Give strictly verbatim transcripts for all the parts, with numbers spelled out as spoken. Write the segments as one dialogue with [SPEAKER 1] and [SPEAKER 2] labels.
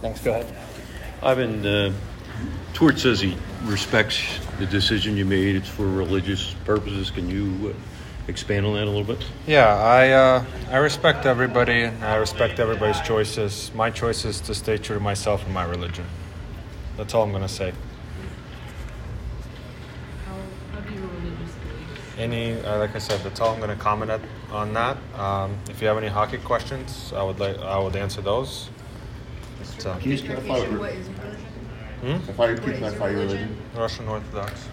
[SPEAKER 1] Thanks. Go ahead.
[SPEAKER 2] Ivan, uh, Tort says he respects the decision you made. It's for religious purposes. Can you uh, expand on that a little bit?
[SPEAKER 3] Yeah, I uh, I respect everybody. I respect everybody's choices. My choice is to stay true to myself and my religion. That's all I'm going to say.
[SPEAKER 4] How, how do your religious beliefs?
[SPEAKER 3] Any, uh, like I said, that's all I'm going to comment at, on that. Um, if you have any hockey questions, I would like I would answer those. So,
[SPEAKER 5] Can you just clarify what,
[SPEAKER 4] What is your religion?
[SPEAKER 3] hmm?
[SPEAKER 5] clarify, can you clarify your religion?
[SPEAKER 3] Russian Orthodox.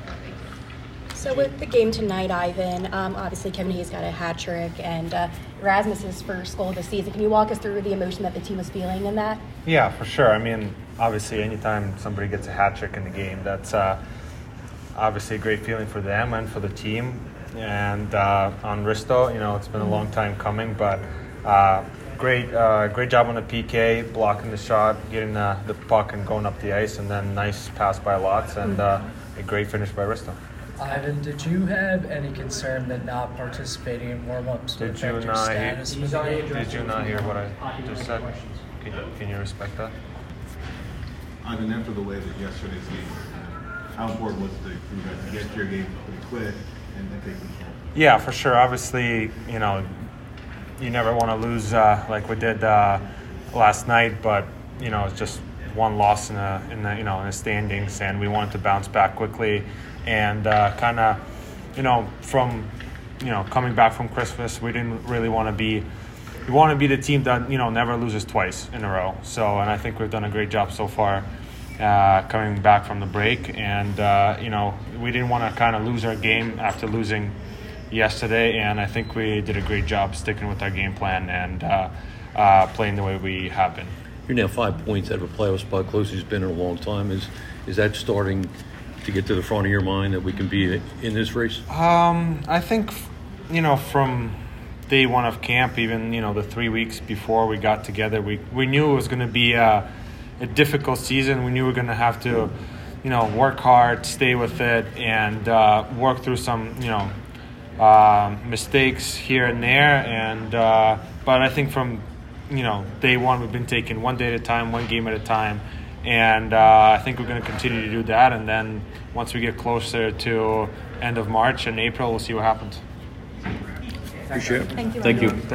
[SPEAKER 6] So with the game tonight, Ivan, um, obviously Kevin Hayes got a hat trick and uh, Erasmus's first goal of the season. Can you walk us through the emotion that the team was feeling in that?
[SPEAKER 3] Yeah, for sure. I mean, obviously, anytime somebody gets a hat trick in the game, that's uh, obviously a great feeling for them and for the team. And uh, on Risto, you know, it's been a long time coming, but uh, great, uh, great job on the P K, blocking the shot, getting uh, the puck and going up the ice, and then nice pass by Lotz, and uh, a great finish by Risto.
[SPEAKER 1] Ivan, did you have any concern that not participating in warm-ups would
[SPEAKER 3] Did you
[SPEAKER 1] affect your
[SPEAKER 3] not hear,
[SPEAKER 1] status for the game?
[SPEAKER 3] did you not hear what I just said? Can you, can you respect that?
[SPEAKER 5] Ivan, after the way that yesterday's game, how important was it for you guys to get to your game pretty quick and then take control?
[SPEAKER 3] Yeah, for sure. Obviously, you know, you never want to lose uh, like we did uh, last night, but you know, it's just one loss in the in the you know in the standings, and we wanted to bounce back quickly, and uh, kind of, you know, from you know coming back from Christmas, we didn't really want to be. We want to be the team that you know never loses twice in a row. So, and I think we've done a great job so far. Uh, coming back from the break, and uh, you know we didn't want to kind of lose our game after losing yesterday, and I think we did a great job sticking with our game plan and uh, uh, playing the way we have been.
[SPEAKER 2] You're now five points out of a playoff spot, closest it's been in a long time. Is is that starting to get to the front of your mind that we can be in this race?
[SPEAKER 3] Um, I think you know from day one of camp, even you know the three weeks before we got together, we we knew it was going to be a, a difficult season. We knew we were going to have to, you know, work hard, stay with it, and uh, work through some, you know, uh, mistakes here and there. And uh, but I think from, you know, day one, we've been taking one day at a time, one game at a time, and uh, I think we're going to continue to do that. And then once we get closer to end of March and April, we'll see what happens.
[SPEAKER 2] Appreciate it.
[SPEAKER 6] Thank you.
[SPEAKER 2] Thank you.